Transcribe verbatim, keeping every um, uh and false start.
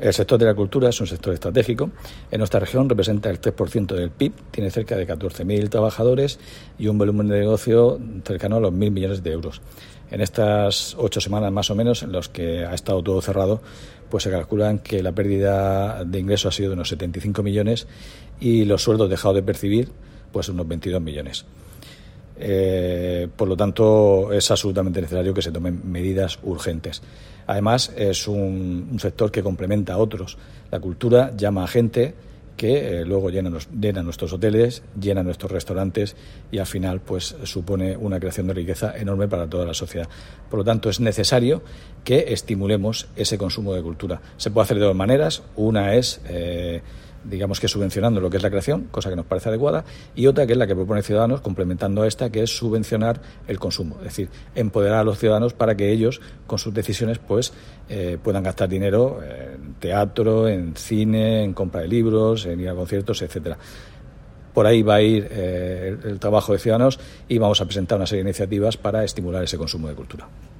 El sector de la cultura es un sector estratégico. En nuestra región representa el tres por ciento del P I B, tiene cerca de catorce mil trabajadores y un volumen de negocio cercano a los mil millones de euros. En estas ocho semanas más o menos, en las que ha estado todo cerrado, pues se calculan que la pérdida de ingresos ha sido de unos setenta y cinco millones y los sueldos dejados de percibir, pues unos veintidós millones. Eh, por lo tanto, es absolutamente necesario que se tomen medidas urgentes. Además, es un, un sector que complementa a otros. La cultura llama a gente que eh, luego llena, nos, llena nuestros hoteles, llena nuestros restaurantes y al final pues supone una creación de riqueza enorme para toda la sociedad. Por lo tanto, es necesario que estimulemos ese consumo de cultura. Se puede hacer de dos maneras. Una es eh, digamos que subvencionando lo que es la creación, cosa que nos parece adecuada, y otra que es la que propone Ciudadanos, complementando a esta, que es subvencionar el consumo, es decir, empoderar a los ciudadanos para que ellos, con sus decisiones, pues eh, puedan gastar dinero en teatro, en cine, en compra de libros, en ir a conciertos, etcétera. Por ahí va a ir eh, el, el trabajo de Ciudadanos y vamos a presentar una serie de iniciativas para estimular ese consumo de cultura.